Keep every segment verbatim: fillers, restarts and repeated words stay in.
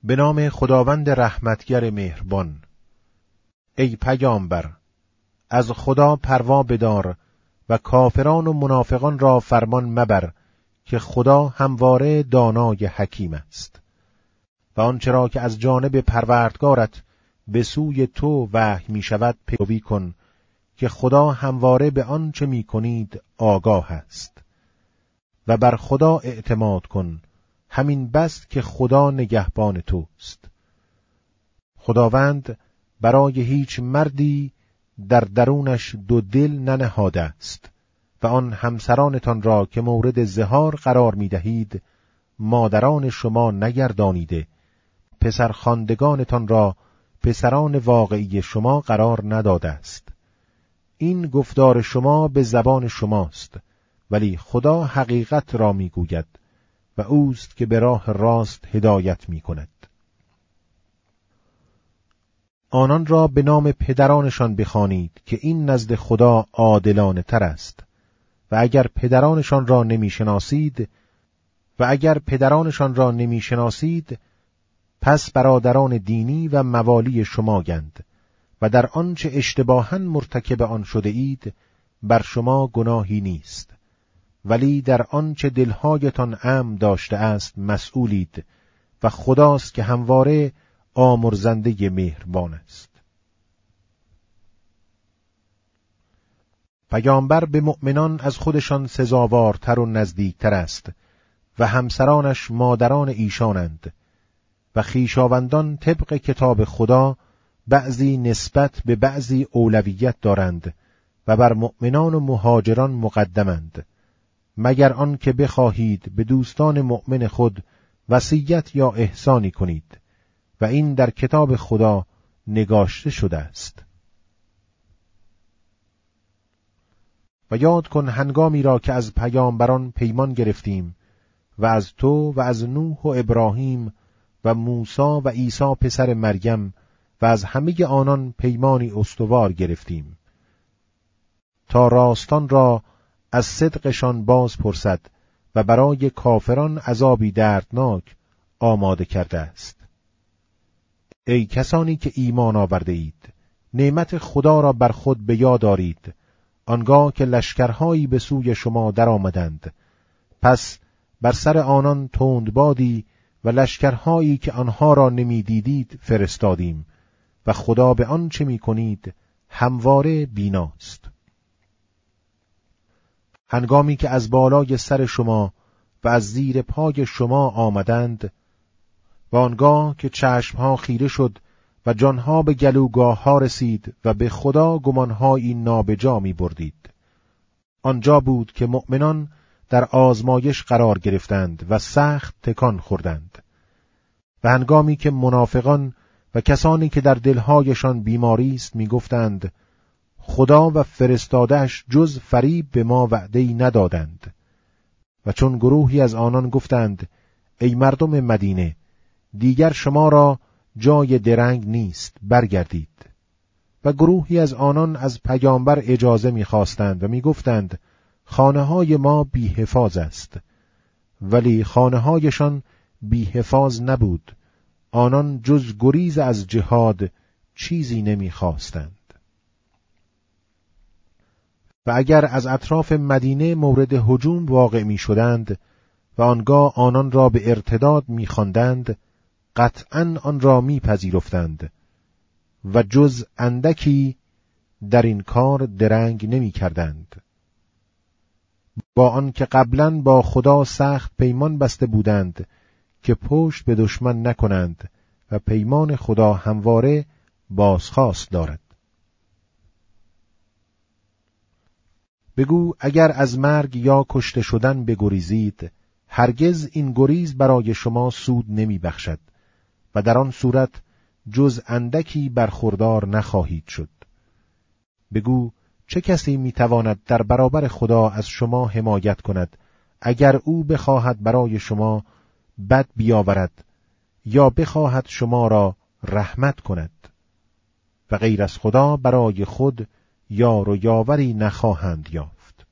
به نام خداوند رحمتگر مهربان. ای پیامبر، از خدا پروا بدار و کافران و منافقان را فرمان مبر که خدا همواره دانای حکیم است. و آنچه را که از جانب پروردگارت به سوی تو وحی می شود پیروی کن که خدا همواره به آنچه می کنید آگاه است. و بر خدا اعتماد کن، همین بس که خدا نگهبان توست. خداوند برای هیچ مردی در درونش دو دل ننهاده است و آن همسرانتان را که مورد زهار قرار می دهید مادران شما نگردانیده، پسرخواندگانتان را پسران واقعی شما قرار نداده است. این گفتار شما به زبان شماست، ولی خدا حقیقت را می گوید و اوست که به راه راست هدایت می کند. آنان را به نام پدرانشان بخوانید که این نزد خدا عادلانه تر است. و اگر پدرانشان را نمی شناسید و اگر پدرانشان را نمی شناسید پس برادران دینی و موالی شما گند و در آنچه اشتباهاً مرتکب آن شده اید بر شما گناهی نیست، ولی در آنچه دلهایتان امن داشته است مسئولید و خداست که همواره آمرزنده مهربان است. پیامبر به مؤمنان از خودشان سزاوارتر و نزدیکتر است و همسرانش مادران ایشانند و خویشاوندان طبق کتاب خدا بعضی نسبت به بعضی اولویت دارند و بر مؤمنان و مهاجران مقدمند، مگر آن که بخواهید به دوستان مؤمن خود وصیت یا احسانی کنید و این در کتاب خدا نگاشته شده است. و یاد کن هنگامی را که از پیامبران پیمان گرفتیم و از تو و از نوح و ابراهیم و موسی و عیسی پسر مریم و از همه آنان پیمانی استوار گرفتیم تا راستان را از صدقشان باز پرسد و برای کافران عذابی دردناک آماده کرده است. ای کسانی که ایمان آورده اید، نعمت خدا را بر خود به یاد آرید آنگاه که لشکرهایی به سوی شما در آمدند، پس بر سر آنان تندبادی و لشکرهایی که آنها را نمی دیدید فرستادیم و خدا به آن چه می کنید همواره بیناست. هنگامی که از بالای سر شما و از زیر پای شما آمدند و آنگاه که چشمها خیره شد و جانها به گلوگاه ها رسید و به خدا گمانهایی نابجا می بردید، آنجا بود که مؤمنان در آزمایش قرار گرفتند و سخت تکان خوردند. و هنگامی که منافقان و کسانی که در دلهایشان بیماری است می گفتند خدا و فرستاده‌اش جز فریب به ما وعده‌ای ندادند، و چون گروهی از آنان گفتند ای مردم مدینه، دیگر شما را جای درنگ نیست، برگردید. و گروهی از آنان از پیامبر اجازه می‌خواستند و می‌گفتند خانه‌های ما بی حفاظ است، ولی خانه‌هایشان بی حفاظ نبود، آنان جز گریز از جهاد چیزی نمی‌خواستند. و اگر از اطراف مدینه مورد هجوم واقع می شدند و آنگاه آنان را به ارتداد می خواندند، قطعاً آن را می پذیرفتند و جز اندکی در این کار درنگ نمی کردند، با آنکه قبلاً با خدا سخت پیمان بسته بودند که پشت به دشمن نکنند و پیمان خدا همواره بازخواست دارد. بگو اگر از مرگ یا کشته شدن بگریزید، هرگز این گریز برای شما سود نمی بخشد و در آن صورت جز اندکی برخوردار نخواهید شد. بگو چه کسی می تواند در برابر خدا از شما حمایت کند اگر او بخواهد برای شما بد بیاورد یا بخواهد شما را رحمت کند؟ و غیر از خدا برای خود یار و یاوری نخواهند یافت.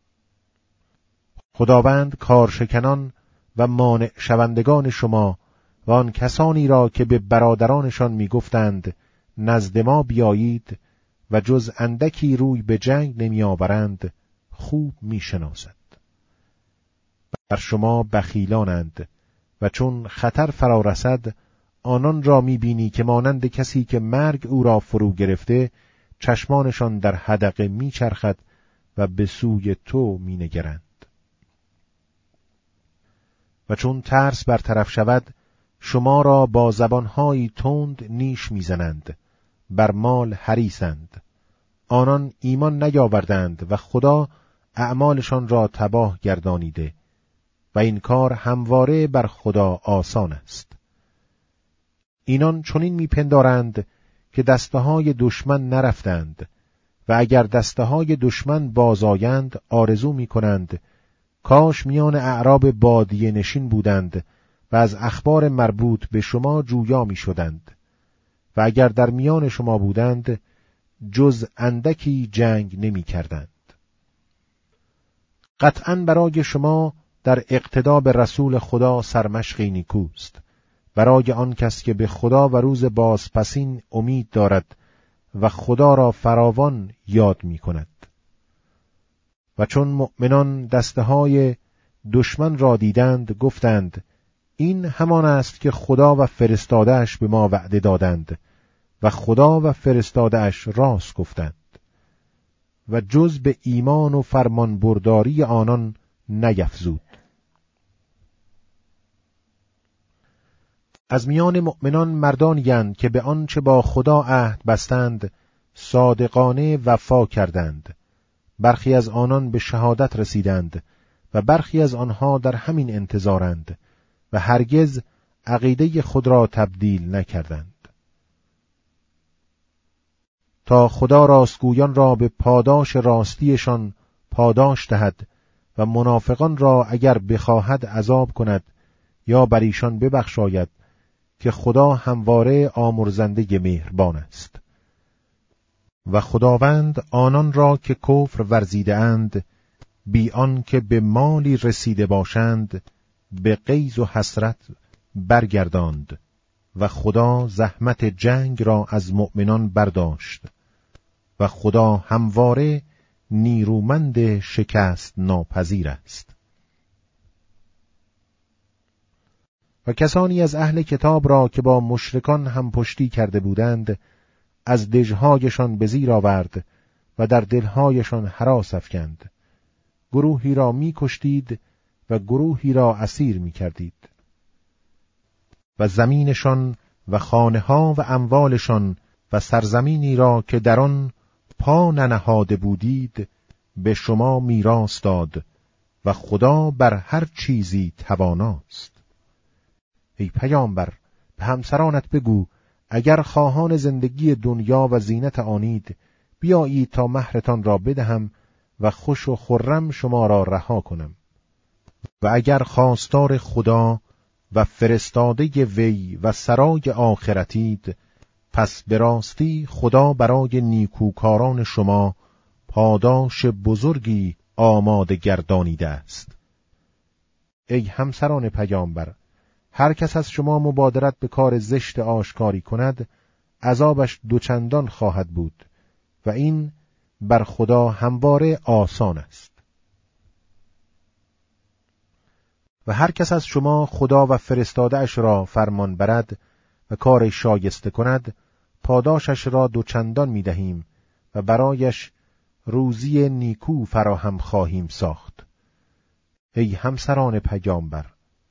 خداوند کارشکنان و مانع شوندگان شما و آن کسانی را که به برادرانشان میگفتند نزد ما بیایید و جز اندکی روی به جنگ نمی آورند خوب می شناسد. بر شما بخیلانند و چون خطر فرا رسد آنان را می بینی که مانند کسی که مرگ او را فرو گرفته چشمانشان در حدقه می چرخد و به سوی تو می نگرند. و چون ترس برطرف شود شما را با زبانهایی تند نیش میزنند، بر مال حریصند. آنان ایمان نیاوردند و خدا اعمالشان را تباه گردانیده و این کار همواره بر خدا آسان است. اینان چنین میپندارند که دسته‌های دشمن نرفتند و اگر دسته‌های دشمن بازآیند آرزو میکنند کاش میان اعراب بادیه نشین بودند و از اخبار مربوط به شما جویا می شدند و اگر در میان شما بودند جز اندکی جنگ نمی کردند. قطعاً برای شما در اقتدا به رسول خدا سرمشقی نیکوست، برای آن کس که به خدا و روز بازپسین امید دارد و خدا را فراوان یاد می کند. و چون مؤمنان دسته های دشمن را دیدند گفتند این همان است که خدا و فرستاده‌اش به ما وعده دادند و خدا و فرستاده‌اش راست گفتند و جز به ایمان و فرمان برداری آنان نیفزود. از میان مؤمنان مردانی اند که به آنچه با خدا عهد بستند صادقانه وفا کردند. برخی از آنان به شهادت رسیدند و برخی از آنها در همین انتظارند و هرگز عقیده خود را تبدیل نکردند. تا خدا راستگویان را به پاداش راستیشان پاداش دهد و منافقان را اگر بخواهد عذاب کند یا بر ایشان ببخشاید که خدا همواره آمرزنده مهربان است. و خداوند آنان را که کفر ورزیده اند بی آن که به مالی رسیده باشند به غیظ و حسرت برگرداند و خدا زحمت جنگ را از مؤمنان برداشت و خدا همواره نیرومند شکست ناپذیر است. و کسانی از اهل کتاب را که با مشرکان هم پشتی کرده بودند از دژهایشان به زیر آورد و در دلهایشان هراس افکند. گروهی را می کشتید و گروهی را اسیر می کردید. و زمینشان و خانه‌ها و اموالشان و سرزمینی را که در آن پا ننهاده بودید به شما میراث داد و خدا بر هر چیزی تواناست. ای پیامبر به همسرانت بگو اگر خواهان زندگی دنیا و زینت آنید بیایید تا مهرتان را بدهم و خوش و خرم شما را رها کنم. و اگر خواستار خدا و فرستاده وی و سرای آخرتید پس به راستی خدا برای نیکوکاران شما پاداش بزرگی آماده گردانیده است. ای همسران پیامبر هر کس از شما مبادرت به کار زشت آشکاری کند عذابش دوچندان خواهد بود و این بر خدا همواره آسان است. و هر کس از شما خدا و فرستاده‌اش را فرمان برد و کار شایسته کند پاداشش را دوچندان می دهیم و برایش روزی نیکو فراهم خواهیم ساخت. ای همسران پیامبر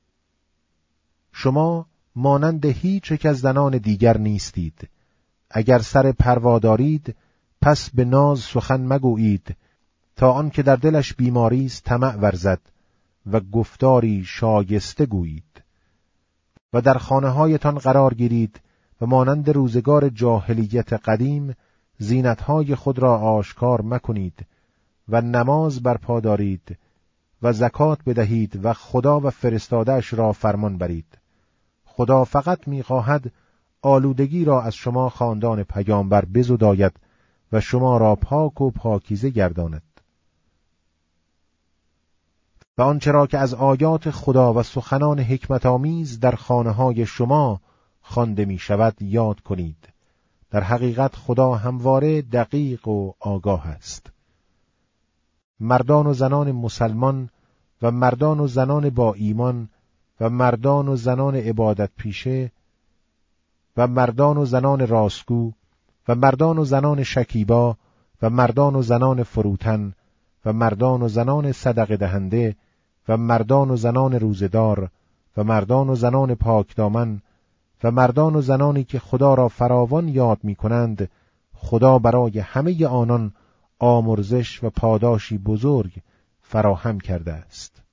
شما مانند هیچ یک از زنان دیگر نیستید. اگر سر پروا دارید پس به ناز سخن مگویید تا آن که در دلش بیماری است طمع ورزد و گفتاری شایسته گویید. و در خانه‌هایتان قرار گیرید و مانند روزگار جاهلیت قدیم زینت‌های خود را آشکار مکنید و نماز برپا دارید و زکات بدهید و خدا و فرستاده‌اش را فرمان برید. خدا فقط می‌خواهد آلودگی را از شما خاندان پیامبر بزداید و شما را پاک و پاکیزه گرداند. و آنچه را که از آیات خدا و سخنان حکمت آمیز در خانه‌های شما خوانده می شود یاد کنید. در حقیقت خدا همواره دقیق و آگاه است. مردان و زنان مسلمان و مردان و زنان با ایمان و مردان و زنان عبادت پیشه و مردان و زنان راستگو و مردان و زنان شکیبا و مردان و زنان فروتن و مردان و زنان صدقه دهنده و مردان و زنان روزدار و مردان و زنان پاکدامن و مردان و زنانی که خدا را فراوان یاد می کنند، خدا برای همه آنان آمرزش و پاداشی بزرگ فراهم کرده است.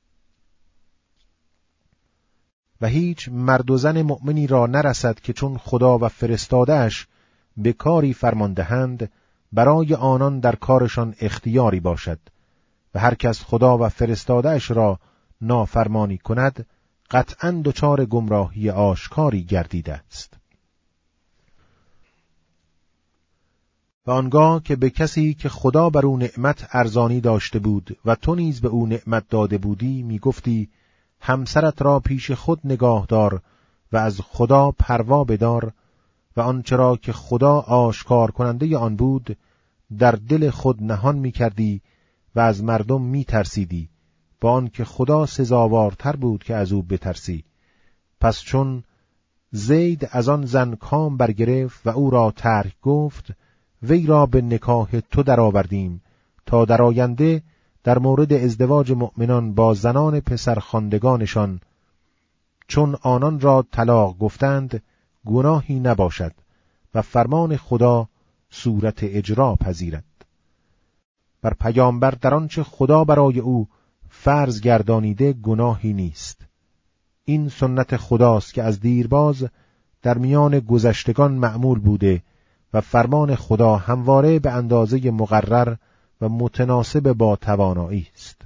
و هیچ مرد و زن مؤمنی را نرسد که چون خدا و فرستاده‌اش به کاری فرمان دهند، برای آنان در کارشان اختیاری باشد و هر کس خدا و فرستاده‌اش را نافرمانی کند، قطعاً دچار گمراهی آشکاری گردیده است. و آنگاه که به کسی که خدا بر او نعمت ارزانی داشته بود و تو نیز به او نعمت داده بودی می گفتی همسرت را پیش خود نگاه دار و از خدا پروا بدار، و آنچه را که خدا آشکار کننده آن بود در دل خود نهان می کردی و از مردم می ترسیدی، با آنکه خدا سزاوارتر بود که از او بترسی. پس چون زید از آن زن کام برگرفت و او را ترک گفت، وی را به نکاح تو درآوردیم تا در آینده در مورد ازدواج مؤمنان با زنان پسرخواندگانشان چون آنان را طلاق گفتند گناهی نباشد و فرمان خدا صورت اجرا پذیرد. بر پیامبر در آنچه خدا برای او فرض گردانیده گناهی نیست. این سنت خداست که از دیرباز در میان گذشتگان معمول بوده و فرمان خدا همواره به اندازه مقرر و متناسب با توانایی است.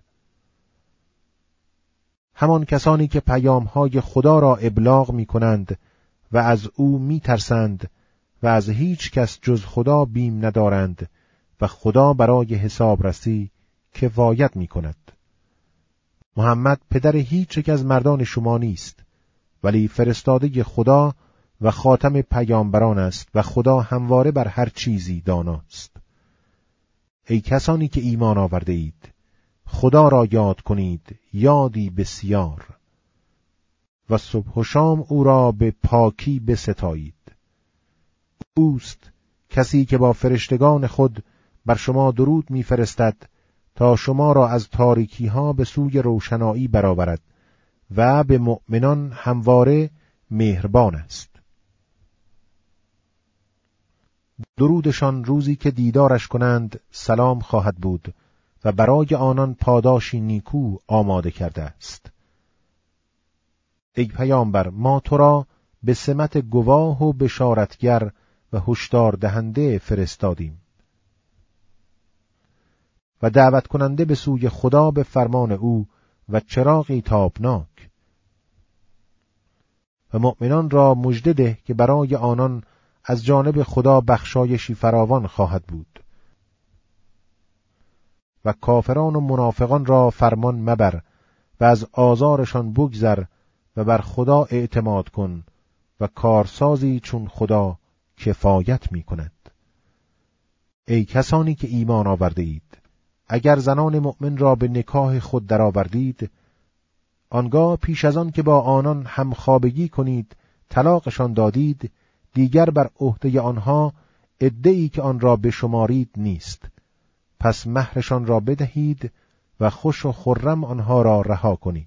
همان کسانی که پیام‌های خدا را ابلاغ می کنند و از او می ترسند و از هیچ کس جز خدا بیم ندارند و خدا برای حسابرسی کفایت می کند. محمد پدر هیچ یک از مردان شما نیست، ولی فرستاده خدا و خاتم پیامبران است و خدا همواره بر هر چیزی داناست. ای کسانی که ایمان آورده اید، خدا را یاد کنید یادی بسیار و صبح و شام او را به پاکی بستایید. اوست کسی که با فرشتگان خود بر شما درود می‌فرستد تا شما را از تاریکی ها به سوی روشنایی برآورد و به مؤمنان همواره مهربان است. درودشان روزی که دیدارش کنند سلام خواهد بود و برای آنان پاداشی نیکو آماده کرده است. ای پیامبر، ما تو را به سمت گواه و بشارتگر و هشدار دهنده فرستادیم و دعوت کننده به سوی خدا به فرمان او و چراغی تابناک. و مؤمنان را مژده ده که برای آنان از جانب خدا بخشایشی فراوان خواهد بود. و کافران و منافقان را فرمان مبر و از آزارشان بگذر و بر خدا اعتماد کن و کارسازی چون خدا کفایت می کند. ای کسانی که ایمان آورده اید، اگر زنان مؤمن را به نکاح خود درآوردید، آنگاه پیش از آن که با آنان همخوابگی کنید طلاقشان دادید، دیگر بر عهده آنها عده‌ای که آن را بشمارید نیست. پس مهرشان را بدهید و خوش و خرم آنها را رها کنید.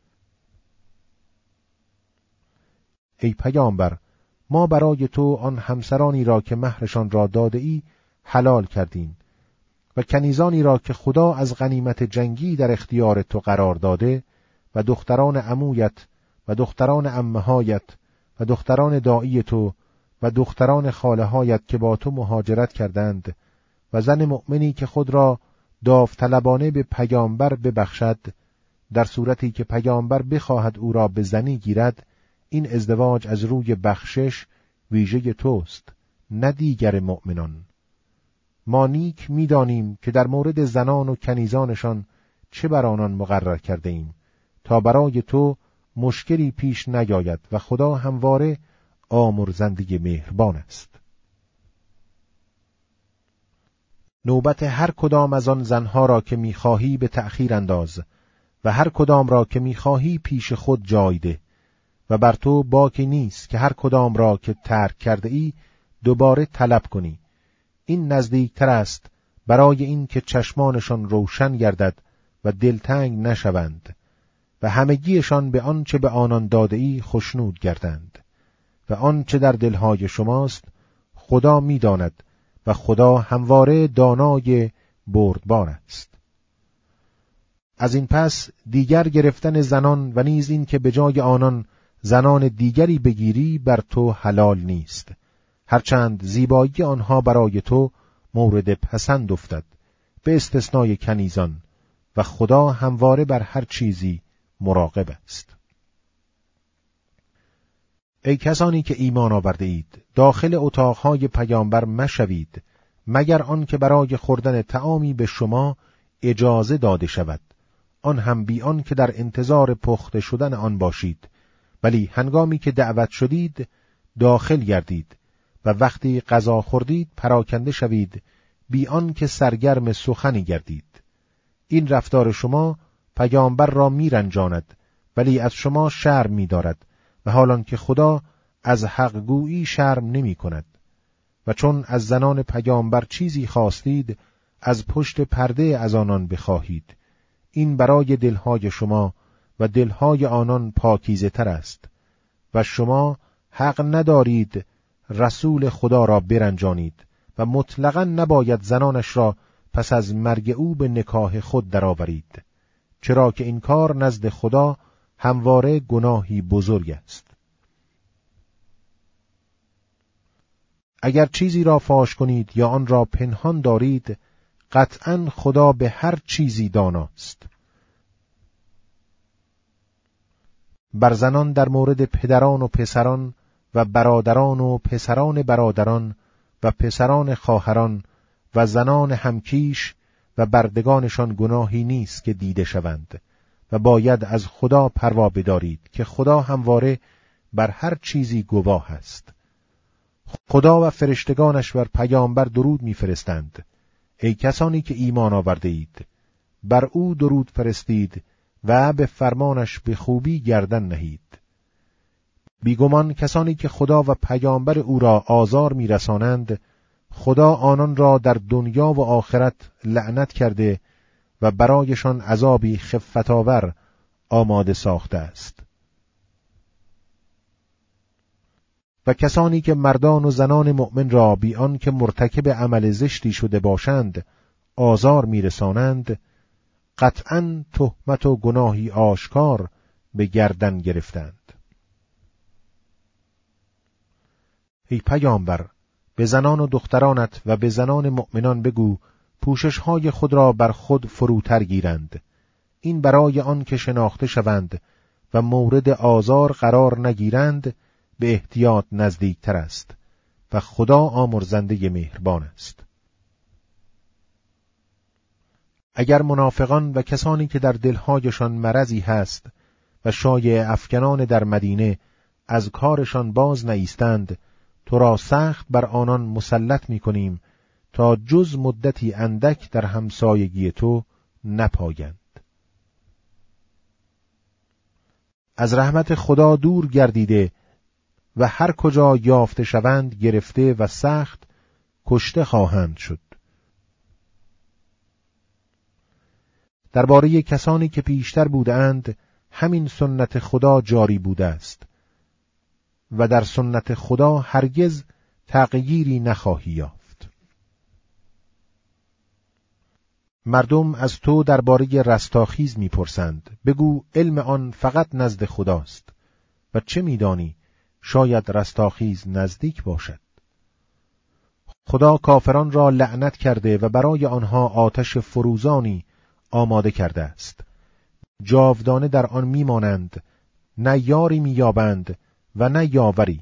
ای پیامبر، ما برای تو آن همسرانی را که مهرشان را داده ای حلال کردیم و کنیزانی را که خدا از غنیمت جنگی در اختیار تو قرار داده و دختران عمویت و دختران عمهایت و دختران داعی تو و دختران خاله‌هایت که با تو مهاجرت کردند و زن مؤمنی که خود را داوطلبانه به پیامبر ببخشد، در صورتی که پیامبر بخواهد او را به زنی گیرد، این ازدواج از روی بخشش ویژه توست، نه دیگر مؤمنان. ما نیک می‌دانیم که در مورد زنان و کنیزانشان چه بر آنان مقرر کرده ایم تا برای تو مشکلی پیش نیاید و خدا همواره آمرزنده مهربان است. نوبت هر کدام از آن زنها را که می‌خواهی به تأخیر انداز و هر کدام را که می‌خواهی پیش خود جای ده و بر تو باکی نیست که هر کدام را که ترک کرده ای دوباره طلب کنی. این نزدیکتر است برای این که چشمانشان روشن گردد و دلتنگ نشوند و همگیشان به آنچه به آنان داده ای خوشنود گردند و آنچه در دلهای شماست خدا می‌داند و خدا همواره دانای بردبار است. از این پس دیگر گرفتن زنان و نیز این که به جای آنان زنان دیگری بگیری بر تو حلال نیست، هرچند زیبایی آنها برای تو مورد پسند افتد، به استثنای کنیزان، و خدا همواره بر هر چیزی مراقب است. ای کسانی که ایمان آورده اید، داخل اتاقهای پیامبر مشوید مگر آن که برای خوردن طعامی به شما اجازه داده شود، آن هم بی آن که در انتظار پخته شدن آن باشید، ولی هنگامی که دعوت شدید داخل گردید و وقتی غذا خوردید پراکنده شوید بی آن که سرگرم سخنی گردید. این رفتار شما پیامبر را میرنجاند ولی از شما شرم می‌دارد و حالان که خدا از حق گویی شرم نمی کند. و چون از زنان پیامبر چیزی خواستید از پشت پرده از آنان بخواهید، این برای دلهای شما و دلهای آنان پاکیزه تر است و شما حق ندارید رسول خدا را برنجانید و مطلقاً نباید زنانش را پس از مرگ او به نکاح خود درآورید، چرا که این کار نزد خدا همواره گناهی بزرگ است. اگر چیزی را فاش کنید یا آن را پنهان دارید، قطعاً خدا به هر چیزی داناست. بر زنان در مورد پدران و پسران و برادران و پسران برادران و پسران خواهران و زنان همکیش و بردگانشان گناهی نیست که دیده شوند و باید از خدا پروا بدارید که خدا همواره بر هر چیزی گواه است. خدا و فرشتگانش بر پیامبر درود می‌فرستند. ای کسانی که ایمان آورده اید، بر او درود فرستید و به فرمانش به خوبی گردن نهید. بیگمان کسانی که خدا و پیامبر او را آزار می‌رسانند، خدا آنان را در دنیا و آخرت لعنت کرده و برایشان عذابی خفت‌آور آماده ساخته است. و کسانی که مردان و زنان مؤمن را بی آن که مرتکب عمل زشتی شده باشند آزار می‌رسانند، قطعاً تهمت و گناهی آشکار به گردن گرفتند. ای پیامبر، به زنان و دخترانت و به زنان مؤمنان بگو پوشش‌های خود را بر خود فروتر گیرند، این برای آن که شناخته شوند و مورد آزار قرار نگیرند به احتیاط نزدیکتر است و خدا آمرزنده مهربان است. اگر منافقان و کسانی که در دلهایشان مرضی هست و شایعه افکنان در مدینه از کارشان باز نایستند، تو را سخت بر آنان مسلط می کنیم تا جز مدتی اندک در همسایگی تو نپایند. از رحمت خدا دور گردیده و هر کجا یافته شوند گرفته و سخت کشته خواهند شد. درباره کسانی که پیشتر بودند همین سنت خدا جاری بوده است و در سنت خدا هرگز تغییری نخواهی یافت. مردم از تو درباره رستاخیز میپرسند، بگو علم آن فقط نزد خداست و چه میدانی شاید رستاخیز نزدیک باشد. خدا کافران را لعنت کرده و برای آنها آتش فروزانی آماده کرده است. جاودانه در آن میمانند، نه یاری مییابند و نه یاوری.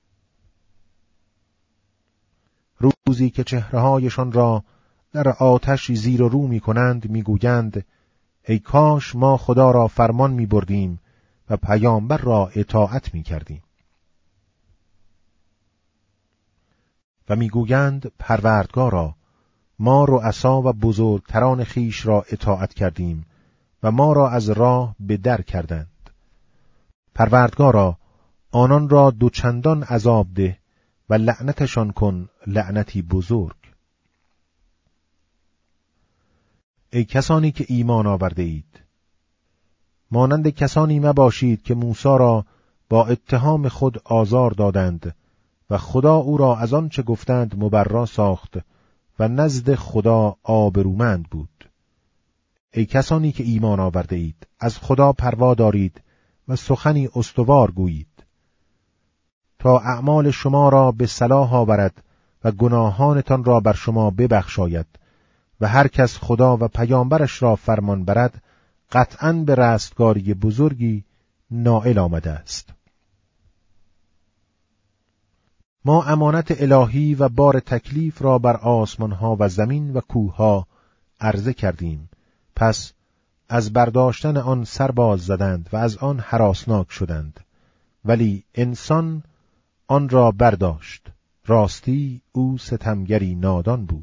روزی که چهرهایشان را در آتش زیر و رو میکنند میگویند ای کاش ما خدا را فرمان می بردیم و پیامبر را اطاعت می کردیم. و می گویند پروردگارا، ما رؤسا و بزرگتران خیش را اطاعت کردیم و ما را از راه به در کردند. پروردگارا، آنان را دوچندان عذاب ده و لعنتشان کن لعنتی بزرگ. ای کسانی که ایمان آورده اید، مانند کسانی مباشید که موسی را با اتهام خود آزار دادند و خدا او را از آن چه گفتند مبرا ساخت و نزد خدا آبرومند بود. ای کسانی که ایمان آورده اید، از خدا پروا دارید و سخنی استوار گویید، تا اعمال شما را به صلاح آورد و گناهانتان را بر شما ببخشاید و هر کس خدا و پیامبرش را فرمان برد قطعاً به رستگاری بزرگی نائل آمده است. ما امانت الهی و بار تکلیف را بر آسمانها و زمین و کوهها عرضه کردیم، پس از برداشتن آن سرباز زدند و از آن هراسناک شدند، ولی انسان آن را برداشت. راستی او ستمگری نادان بود.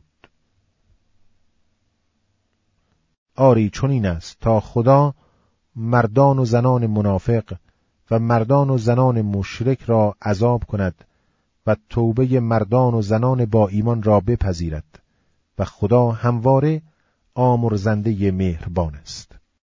آری چنین است تا خدا مردان و زنان منافق و مردان و زنان مشرک را عذاب کند و توبه مردان و زنان با ایمان را بپذیرد و خدا همواره آمرزنده مهربان است.